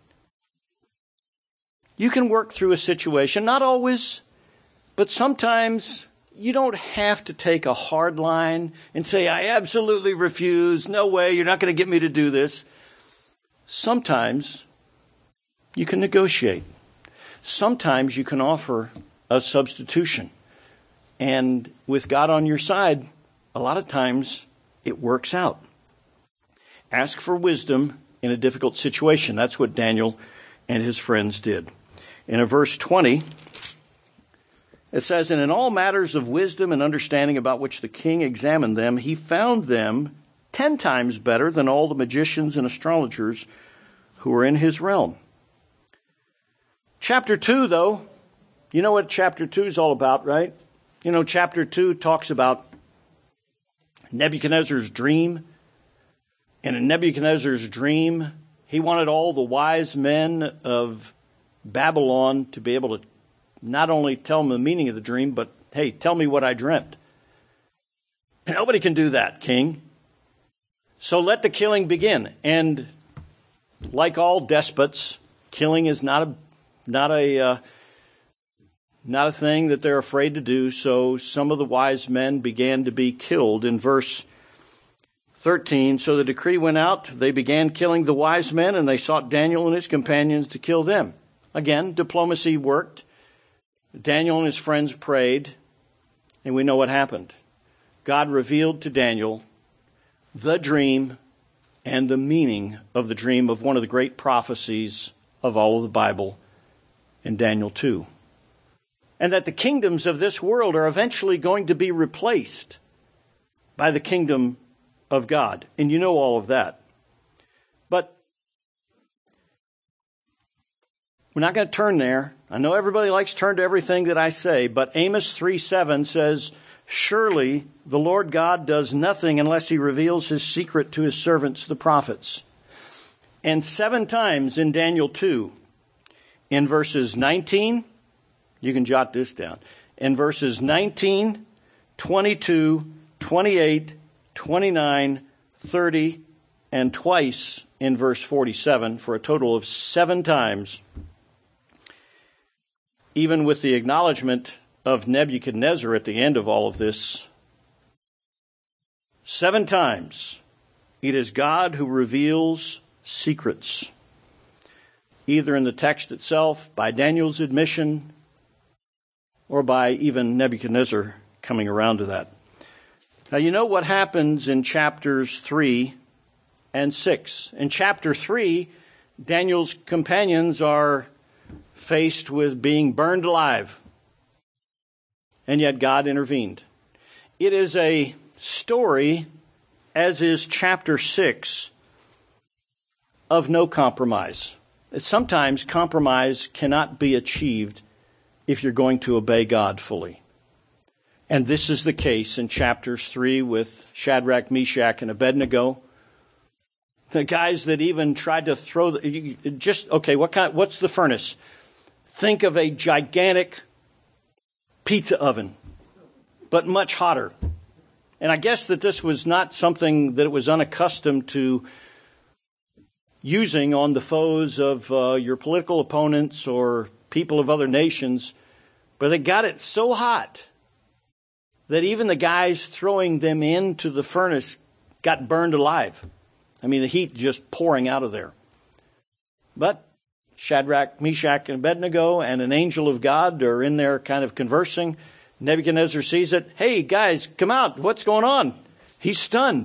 you can work through a situation, not always, but sometimes you don't have to take a hard line and say, I absolutely refuse. No way. You're not going to get me to do this. Sometimes you can negotiate. Sometimes you can offer a substitution. And with God on your side, a lot of times it works out. Ask for wisdom in a difficult situation. That's what Daniel and his friends did. In verse 20, it says, and in all matters of wisdom and understanding about which the king examined them, he found them 10 times better than all the magicians and astrologers who were in his realm. Chapter 2, though, you know what chapter 2 is all about, right? You know, chapter 2 talks about Nebuchadnezzar's dream. And in Nebuchadnezzar's dream, he wanted all the wise men of Babylon to be able to not only tell him the meaning of the dream, but, hey, tell me what I dreamt. And nobody can do that, king. So let the killing begin. And like all despots, killing is not a thing that they're afraid to do. So some of the wise men began to be killed. In verse 13, so the decree went out. They began killing the wise men, and they sought Daniel and his companions to kill them. Again, diplomacy worked. Daniel and his friends prayed, and we know what happened. God revealed to Daniel the dream and the meaning of the dream of one of the great prophecies of all of the Bible in Daniel 2. And that the kingdoms of this world are eventually going to be replaced by the kingdom of God. And you know all of that. But we're not going to turn there. I know everybody likes to turn to everything that I say, but Amos 3:7 says, surely the Lord God does nothing unless he reveals his secret to his servants, the prophets. And 7 times in Daniel 2, in verses 19, you can jot this down, in verses 19, 22, 28, 29, 30, and twice in verse 47, for a total of 7 times, even with the acknowledgement of Nebuchadnezzar at the end of all of this, 7 times, it is God who reveals secrets, either in the text itself, by Daniel's admission, or by even Nebuchadnezzar coming around to that. Now, you know what happens in chapters 3 and 6. In chapter 3, Daniel's companions are faced with being burned alive, and yet God intervened. It is a story, as is chapter 6, of no compromise. Sometimes compromise cannot be achieved if you're going to obey God fully. And this is the case in chapters 3 with Shadrach, Meshach, and Abednego. The guys that even tried to throw what's the furnace? Think of a gigantic pizza oven, but much hotter. And I guess that this was not something that it was unaccustomed to using on the foes of your political opponents or people of other nations, but they got it so hot that even the guys throwing them into the furnace got burned alive. I mean, the heat just pouring out of there. But Shadrach, Meshach, and Abednego and an angel of God are in there kind of conversing. Nebuchadnezzar sees it. Hey, guys, come out. What's going on? He's stunned.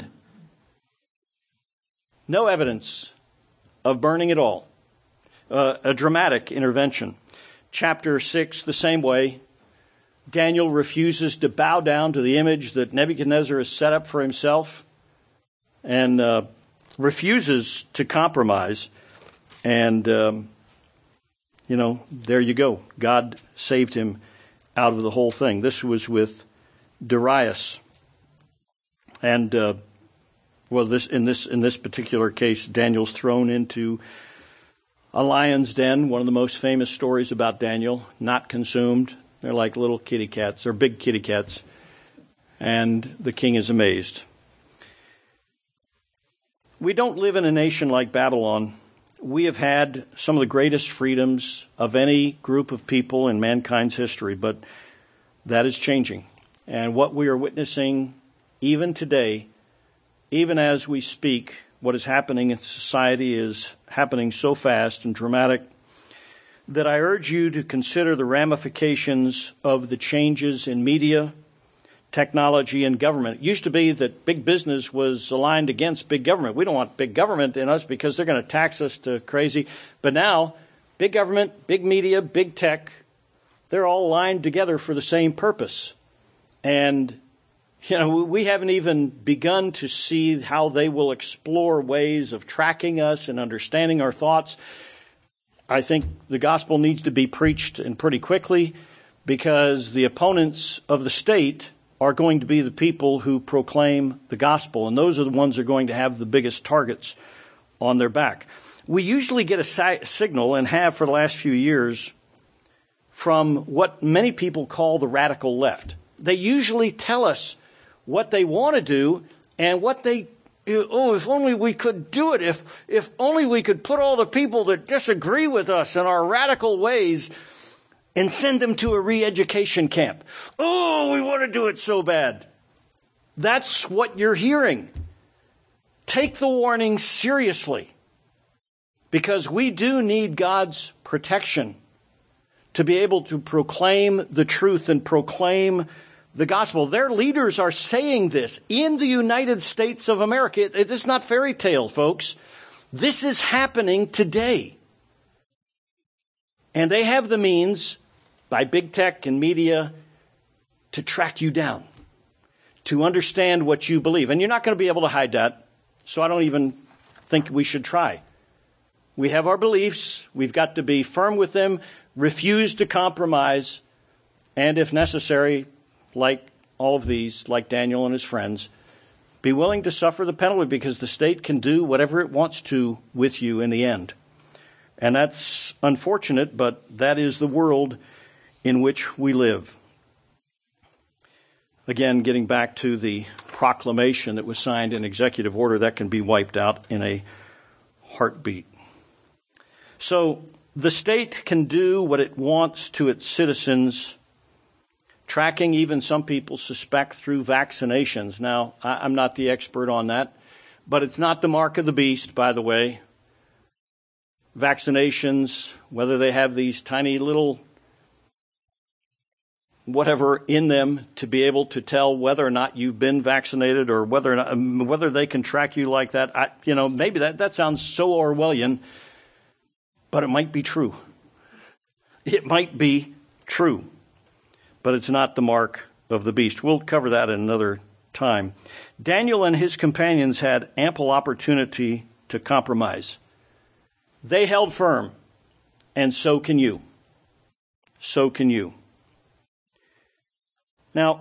No evidence of burning at all. A dramatic intervention. Chapter 6, the same way. Daniel refuses to bow down to the image that Nebuchadnezzar has set up for himself and refuses to compromise. And, there you go. God saved him out of the whole thing. This was with Darius. And, in this particular case, Daniel's thrown into a lion's den, one of the most famous stories about Daniel, not consumed. They're like little kitty cats. They're big kitty cats. And the king is amazed. We don't live in a nation like Babylon. We have had some of the greatest freedoms of any group of people in mankind's history, but that is changing. And what we are witnessing even today, even as we speak, what is happening in society is happening so fast and dramatic that I urge you to consider the ramifications of the changes in media, technology, and government. It used to be that big business was aligned against big government. We don't want big government in us because they're going to tax us to crazy. But now, big government, big media, big tech, they're all aligned together for the same purpose. And, we haven't even begun to see how they will explore ways of tracking us and understanding our thoughts. I think the gospel needs to be preached and pretty quickly because the opponents of the state are going to be the people who proclaim the gospel, and those are the ones who are going to have the biggest targets on their back. We usually get a signal, and have for the last few years, from what many people call the radical left. They usually tell us what they want to do and what they if only we could do it, if only we could put all the people that disagree with us in our radical ways and send them to a re-education camp. Oh, we want to do it so bad. That's what you're hearing. Take the warning seriously, because we do need God's protection to be able to proclaim the truth and proclaim the gospel. Their leaders are saying this in the United States of America. It is not fairy tale, folks. This is happening today. And they have the means, by big tech and media, to track you down, to understand what you believe. And you're not going to be able to hide that, so I don't even think we should try. We have our beliefs. We've got to be firm with them, refuse to compromise, and if necessary, like all of these, like Daniel and his friends, be willing to suffer the penalty, because the state can do whatever it wants to with you in the end. And that's unfortunate, but that is the world in which we live. Again, getting back to the proclamation that was signed in executive order, that can be wiped out in a heartbeat. So the state can do what it wants to its citizens tracking, even some people suspect through vaccinations. Now, I'm not the expert on that, but it's not the mark of the beast, by the way. Vaccinations, whether they have these tiny little whatever in them to be able to tell whether or not you've been vaccinated or whether they can track you like that. Maybe that sounds so Orwellian, but it might be true. It might be true, but it's not the mark of the beast. We'll cover that at another time. Daniel and his companions had ample opportunity to compromise. They held firm, and so can you. So can you. Now,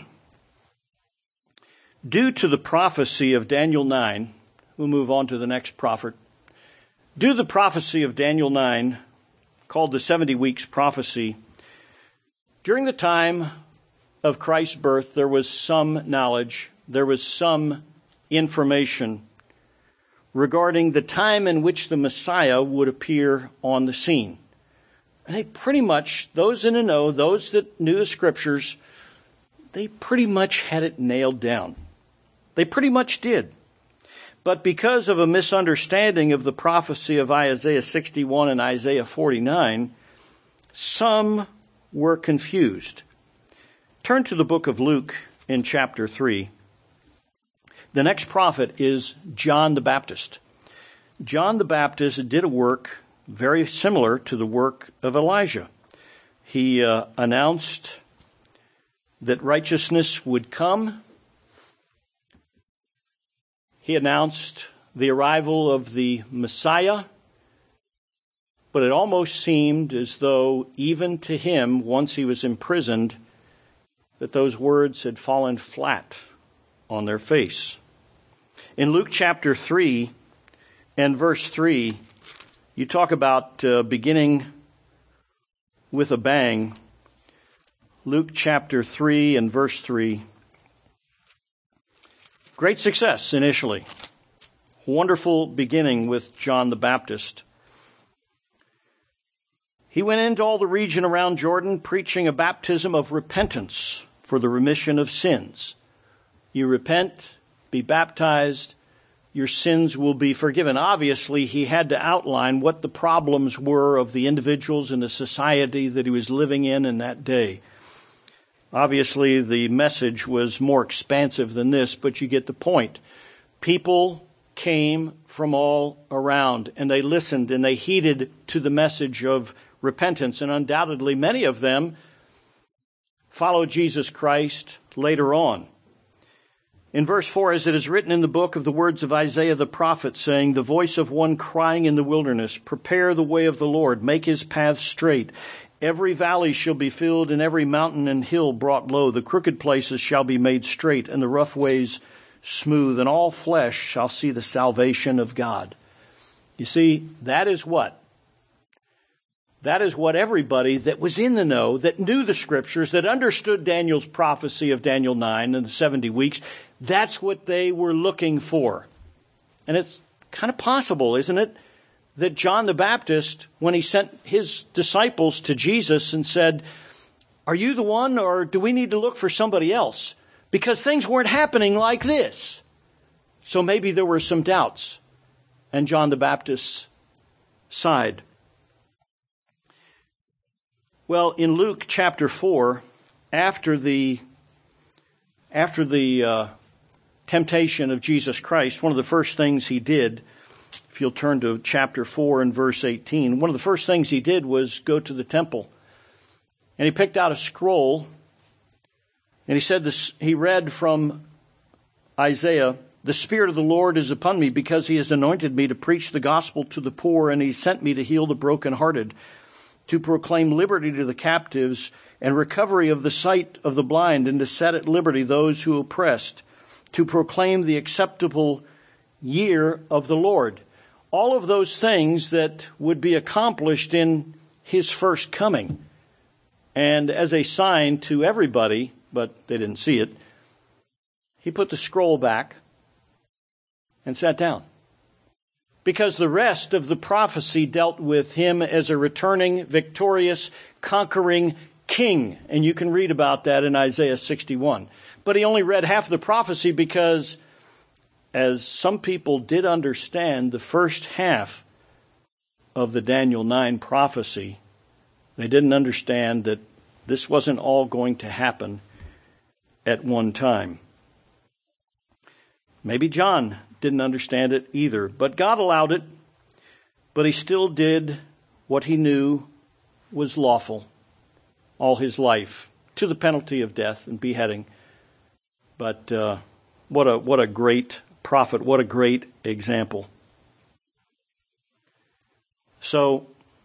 due to the prophecy of Daniel 9, we'll move on to the next prophet. Due to the prophecy of Daniel 9, called the 70 weeks prophecy, during the time of Christ's birth, there was some knowledge, there was some information regarding the time in which the Messiah would appear on the scene. And they pretty much, those in the know, those that knew the scriptures, they pretty much had it nailed down. They pretty much did. But because of a misunderstanding of the prophecy of Isaiah 61 and Isaiah 49, some were confused. Turn to the book of Luke in chapter 3. The next prophet is John the Baptist. John the Baptist did a work very similar to the work of Elijah. He announced that righteousness would come. He announced the arrival of the Messiah, but it almost seemed as though even to him, once he was imprisoned, that those words had fallen flat on their face. In Luke chapter 3 and verse 3, you talk about beginning with a bang. Luke chapter 3 and verse 3. Great success initially. Wonderful beginning with John the Baptist. He went into all the region around Jordan, preaching a baptism of repentance for the remission of sins. You repent, be baptized, your sins will be forgiven. Obviously, he had to outline what the problems were of the individuals in the society that he was living in that day. Obviously, the message was more expansive than this, but you get the point. People came from all around, and they listened, and they heeded to the message of repentance, and undoubtedly many of them followed Jesus Christ later on. In verse 4, as it is written in the book of the words of Isaiah the prophet, saying, "The voice of one crying in the wilderness, prepare the way of the Lord, make his path straight. Every valley shall be filled, and every mountain and hill brought low. The crooked places shall be made straight, and the rough ways smooth, and all flesh shall see the salvation of God." You see, that is what? That is what everybody that was in the know, that knew the scriptures, that understood Daniel's prophecy of Daniel 9 and the 70 weeks, that's what they were looking for. And it's kind of possible, isn't it, that John the Baptist, when he sent his disciples to Jesus and said, "Are you the one, or do we need to look for somebody else? Because things weren't happening like this." So maybe there were some doubts. And John the Baptist sighed. Well, in Luke chapter 4, after the temptation of Jesus Christ, one of the first things he did, if you'll turn to chapter 4 and verse 18, one of the first things he did was go to the temple. And he picked out a scroll, and he said this, he read from Isaiah, "The Spirit of the Lord is upon me, because he has anointed me to preach the gospel to the poor, and he sent me to heal the brokenhearted, to proclaim liberty to the captives, and recovery of the sight of the blind, and to set at liberty those who are oppressed, to proclaim the acceptable year of the Lord." All of those things that would be accomplished in his first coming. And as a sign to everybody, but they didn't see it, he put the scroll back and sat down. Because the rest of the prophecy dealt with him as a returning, victorious, conquering king. And you can read about that in Isaiah 61. But he only read half of the prophecy because, as some people did understand the first half of the Daniel 9 prophecy, they didn't understand that this wasn't all going to happen at one time. Maybe John didn't understand it either, but God allowed it, but he still did what he knew was lawful all his life, to the penalty of death and beheading. But what a great prophet, what a great example. So,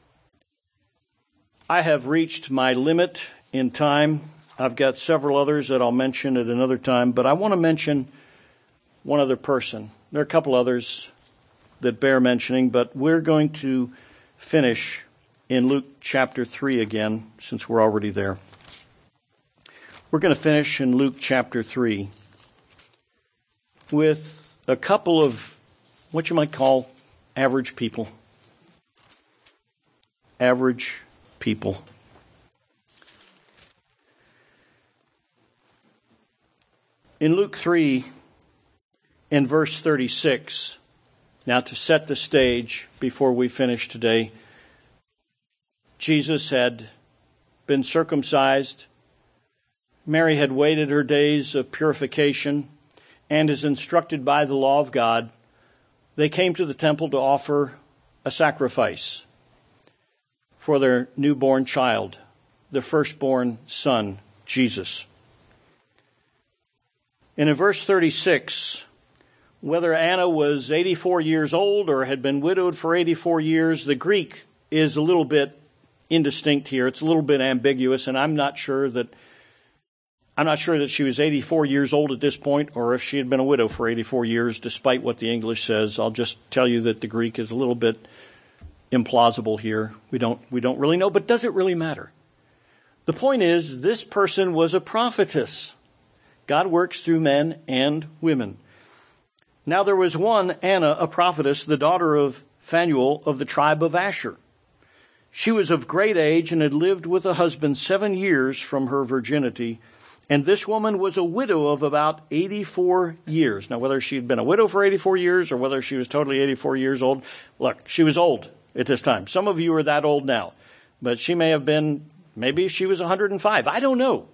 I have reached my limit in time. I've got several others that I'll mention at another time, but I want to mention one other person. There are a couple others that bear mentioning, but we're going to finish in Luke chapter 3 again, since we're already there. We're going to finish in Luke chapter 3 with a couple of what you might call average people. Average people. In Luke 3, in verse 36, now to set the stage before we finish today, Jesus had been circumcised. Mary had waited her days of purification, and as instructed by the law of God, they came to the temple to offer a sacrifice for their newborn child, the firstborn son, Jesus. And in verse 36, whether Anna was 84 years old or had been widowed for 84 years, the Greek is a little bit indistinct here. It's a little bit ambiguous, and I'm not sure that she was 84 years old at this point, or if she had been a widow for 84 years, despite what the English says. I'll just tell you that the Greek is a little bit implausible here. We don't really know, but does it really matter? The point is, this person was a prophetess. God works through men and women. Now there was one, Anna, a prophetess, the daughter of Phanuel of the tribe of Asher. She was of great age and had lived with a husband 7 years from her virginity. And this woman was a widow of about 84 years. Now, whether she had been a widow for 84 years or whether she was totally 84 years old, look, she was old at this time. Some of you are that old now. But she may have been, maybe she was 105. I don't know.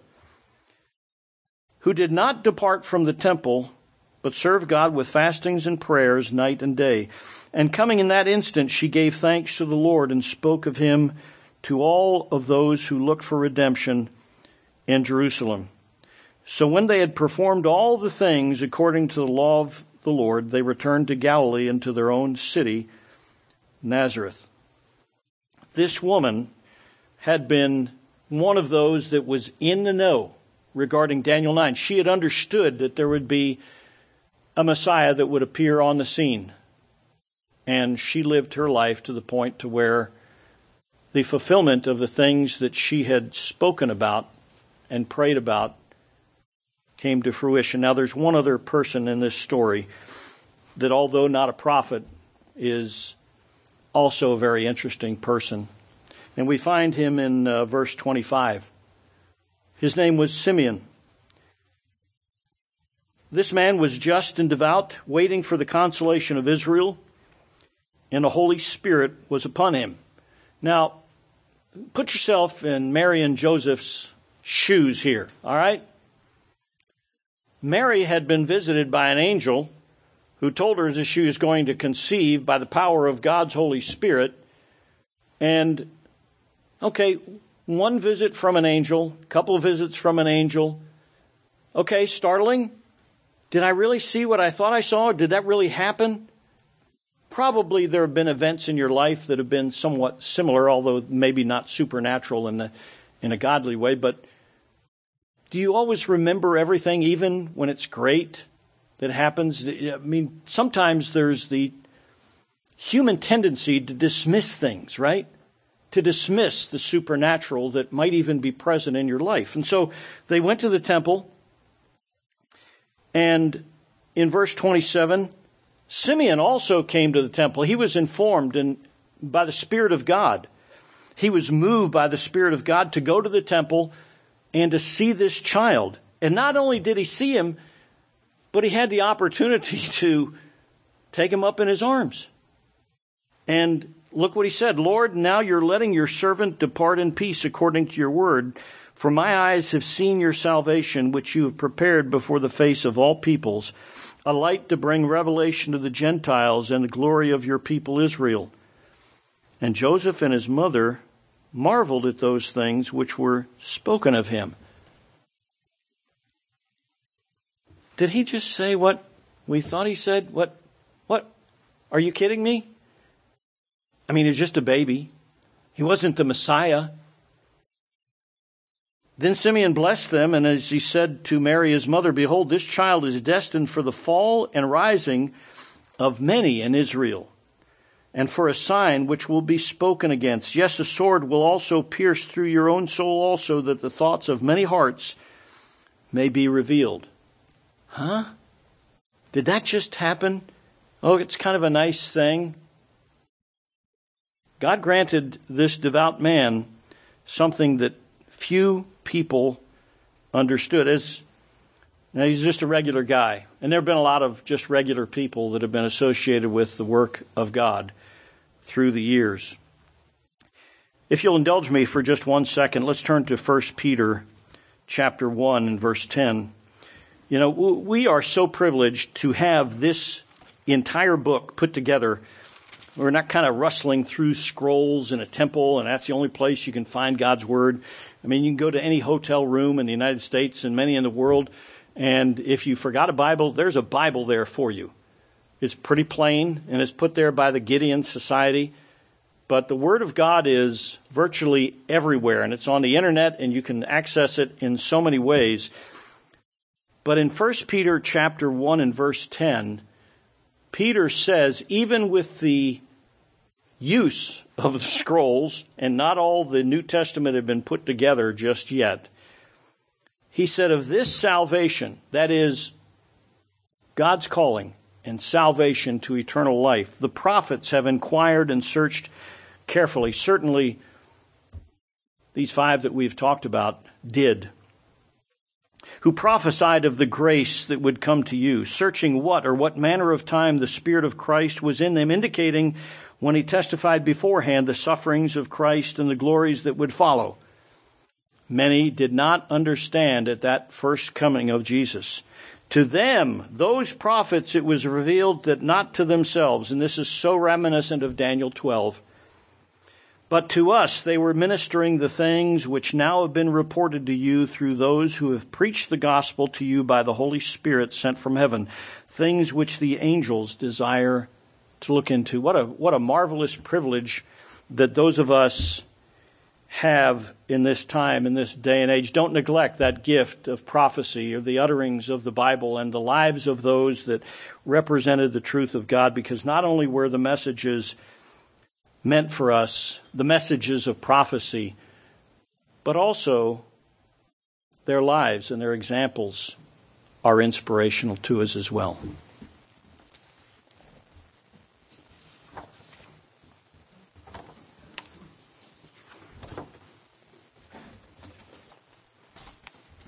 Who did not depart from the temple, but served God with fastings and prayers night and day. And coming in that instant, she gave thanks to the Lord and spoke of him to all of those who looked for redemption in Jerusalem. So when they had performed all the things according to the law of the Lord, they returned to Galilee and to their own city, Nazareth. This woman had been one of those that was in the know regarding Daniel 9. She had understood that there would be a Messiah that would appear on the scene. And she lived her life to the point to where the fulfillment of the things that she had spoken about and prayed about came to fruition. Now there's one other person in this story that, although not a prophet, is also a very interesting person. And we find him in verse 25. His name was Simeon. This man was just and devout, waiting for the consolation of Israel, and the Holy Spirit was upon him. Now, put yourself in Mary and Joseph's shoes here, all right? Mary had been visited by an angel who told her that she was going to conceive by the power of God's Holy Spirit. And, okay, one visit from an angel, a couple of visits from an angel. Okay, startling. Did I really see what I thought I saw? Did that really happen? Probably there have been events in your life that have been somewhat similar, although maybe not supernatural in a godly way. But do you always remember everything, even when it's great, that happens? I mean, sometimes there's the human tendency to dismiss things, right? To dismiss the supernatural that might even be present in your life. And so they went to the temple. And in verse 27, Simeon also came to the temple. He was informed by the Spirit of God. He was moved by the Spirit of God to go to the temple and to see this child. And not only did he see him, but he had the opportunity to take him up in his arms. And look what he said, Lord, now you're letting your servant depart in peace according to your word. For my eyes have seen your salvation, which you have prepared before the face of all peoples, a light to bring revelation to the Gentiles and the glory of your people Israel. And Joseph and his mother marveled at those things which were spoken of him. Did he just say what we thought he said? What? Are you kidding me? I mean, he's just a baby. He wasn't the Messiah. Then Simeon blessed them, and as he said to Mary his mother, behold, this child is destined for the fall and rising of many in Israel, and for a sign which will be spoken against. Yes, a sword will also pierce through your own soul also, that the thoughts of many hearts may be revealed. Huh? Did that just happen? Oh, it's kind of a nice thing. God granted this devout man something that few people understood. Now he's just a regular guy. And there have been a lot of just regular people that have been associated with the work of God through the years. If you'll indulge me for just 1 second, let's turn to 1 Peter chapter 1 and verse 10. You know, we are so privileged to have this entire book put together. We're not kind of rustling through scrolls in a temple, and that's the only place you can find God's Word. I mean, you can go to any hotel room in the United States and many in the world, and if you forgot a Bible, there's a Bible there for you. It's pretty plain, and it's put there by the Gideon Society. But the Word of God is virtually everywhere, and it's on the internet, and you can access it in so many ways. But in 1 Peter chapter 1 and verse 10, Peter says, even with the use of the scrolls, and not all the New Testament had been put together just yet, he said of this salvation, that is God's calling and salvation to eternal life, the prophets have inquired and searched carefully. Certainly, these 5 that we've talked about did. Who prophesied of the grace that would come to you, searching what manner of time the Spirit of Christ was in them, indicating when he testified beforehand the sufferings of Christ and the glories that would follow. Many did not understand at that first coming of Jesus. To them, those prophets, it was revealed that not to themselves, and this is so reminiscent of Daniel 12, but to us they were ministering the things which now have been reported to you through those who have preached the gospel to you by the Holy Spirit sent from heaven, things which the angels desire to look into. What a marvelous privilege that those of us have in this time, in this day and age. Don't neglect that gift of prophecy or the utterings of the Bible and the lives of those that represented the truth of God, because not only were the messages meant for us, the messages of prophecy, but also their lives and their examples are inspirational to us as well.